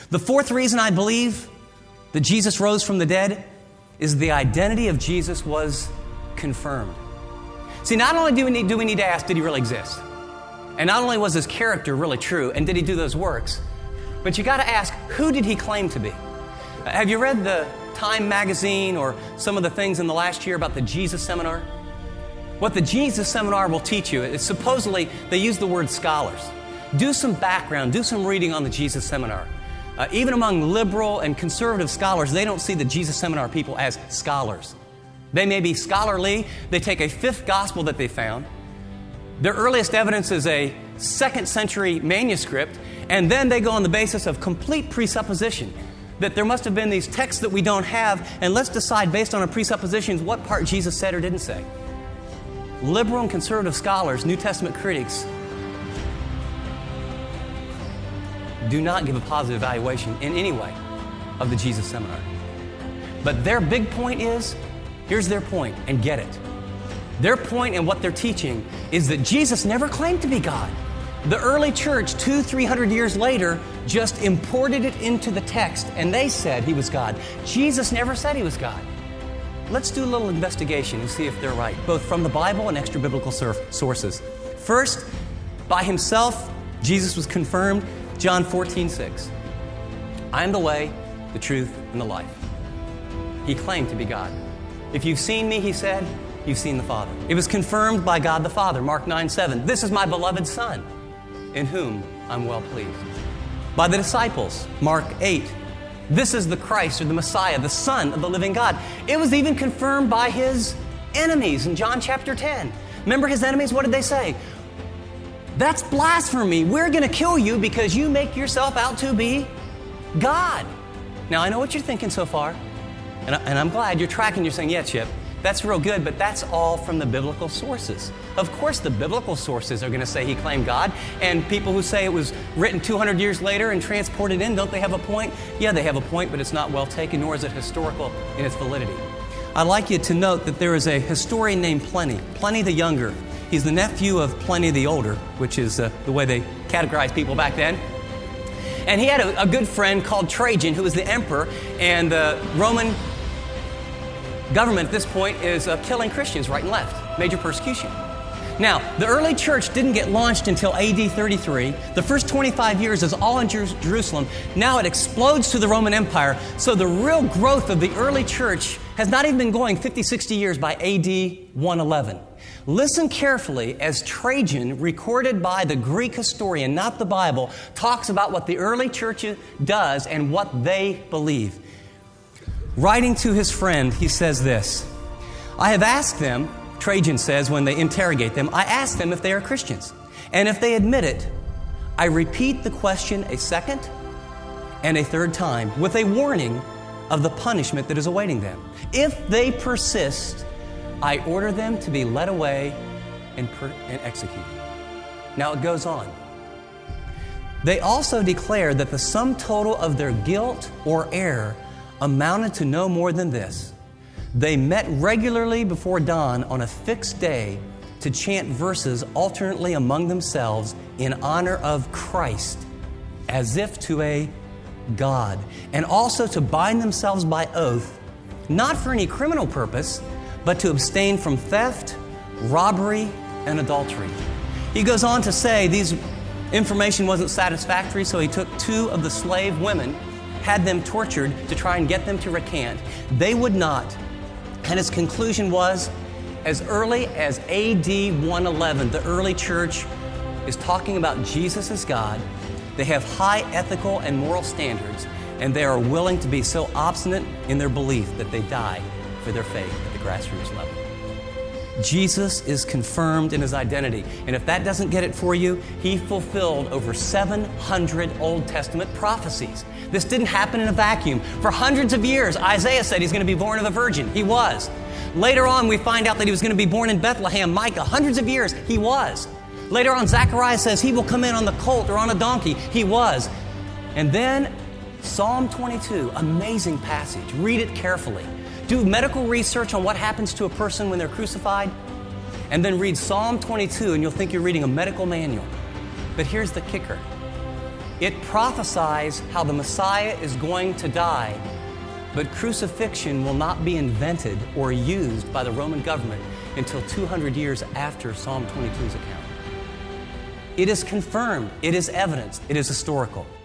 The fourth reason I believe that Jesus rose from the dead is the identity of Jesus was confirmed. See, not only do we need to ask, did he really exist? And not only was his character really true, and did he do those works, but you got to ask, who did he claim to be? Have you read the Time magazine or some of the things in the last year about the Jesus Seminar? What the Jesus Seminar will teach you is supposedly, they use the word scholars. Do some background, do some reading on the Jesus Seminar. Even among liberal and conservative scholars, they don't see the Jesus Seminar people as scholars. They may be scholarly. They take a fifth gospel that they found. Their earliest evidence is a 2nd century manuscript, and then they go on the basis of complete presupposition that there must have been these texts that we don't have, and let's decide based on our presuppositions what part Jesus said or didn't say. Liberal and conservative scholars, New Testament critics, do not give a positive evaluation in any way of the Jesus Seminar. But their big point is, here's their point, and get it. Their point and what they're teaching is that Jesus never claimed to be God. The early church, 200-300 years later, just imported it into the text, and they said he was God. Jesus never said he was God. Let's do a little investigation and see if they're right, both from the Bible and extra-biblical sources. First, by himself, Jesus was confirmed. John 14:6. I am the way, the truth, and the life. He claimed to be God. If you've seen me, he said, you've seen the Father. It was confirmed by God the Father, Mark 9:7. This is my beloved Son, in whom I'm well pleased. By the disciples, Mark 8. This is the Christ or the Messiah, the Son of the living God. It was even confirmed by his enemies in John chapter 10. Remember his enemies? What did they say? That's blasphemy. We're going to kill you because you make yourself out to be God. Now, I know what you're thinking so far, and I'm glad you're tracking. You're saying, yeah, Chip, that's real good, but that's all from the biblical sources. Of course, the biblical sources are going to say he claimed God, and people who say it was written 200 years later and transported in, don't they have a point? Yeah, they have a point, but it's not well taken, nor is it historical in its validity. I'd like you to note that there is a historian named Pliny, Pliny the Younger. He's the nephew of Pliny the Older, which is the way they categorized people back then. And he had a good friend called Trajan, who was the emperor, and the Roman government at this point is killing Christians right and left. Major persecution. Now, the early church didn't get launched until AD 33. The first 25 years is all in Jerusalem. Now it explodes to the Roman Empire. So the real growth of the early church has not even been going 50, 60 years by AD 111. Listen carefully as Trajan, recorded by the Greek historian, not the Bible, talks about what the early church does and what they believe. Writing to his friend, he says this, I have asked them, Trajan says when they interrogate them, I ask them if they are Christians. And if they admit it, I repeat the question a second and a third time with a warning of the punishment that is awaiting them. If they persist, I order them to be led away and executed. Now it goes on. They also declare that the sum total of their guilt or error amounted to no more than this. They met regularly before dawn on a fixed day to chant verses alternately among themselves in honor of Christ, as if to a God, and also to bind themselves by oath, not for any criminal purpose, but to abstain from theft, robbery, and adultery. He goes on to say these information wasn't satisfactory, so he took 2 of the slave women, had them tortured to try and get them to recant. They would not. And his conclusion was, as early as AD 111, the early church is talking about Jesus as God. They have high ethical and moral standards, and they are willing to be so obstinate in their belief that they die for their faith at the grassroots level. Jesus is confirmed in his identity. And if that doesn't get it for you, he fulfilled over 700 Old Testament prophecies. This didn't happen in a vacuum. For hundreds of years, Isaiah said he's going to be born of a virgin. He was. Later on, we find out that he was going to be born in Bethlehem. Micah, hundreds of years, he was. Later on, Zechariah says he will come in on the colt or on a donkey. He was. And then Psalm 22, amazing passage. Read it carefully. Do medical research on what happens to a person when they're crucified, and then read Psalm 22, and you'll think you're reading a medical manual. But here's the kicker. It prophesies how the Messiah is going to die, but crucifixion will not be invented or used by the Roman government until 200 years after Psalm 22's account. It is confirmed, it is evidenced, it is historical.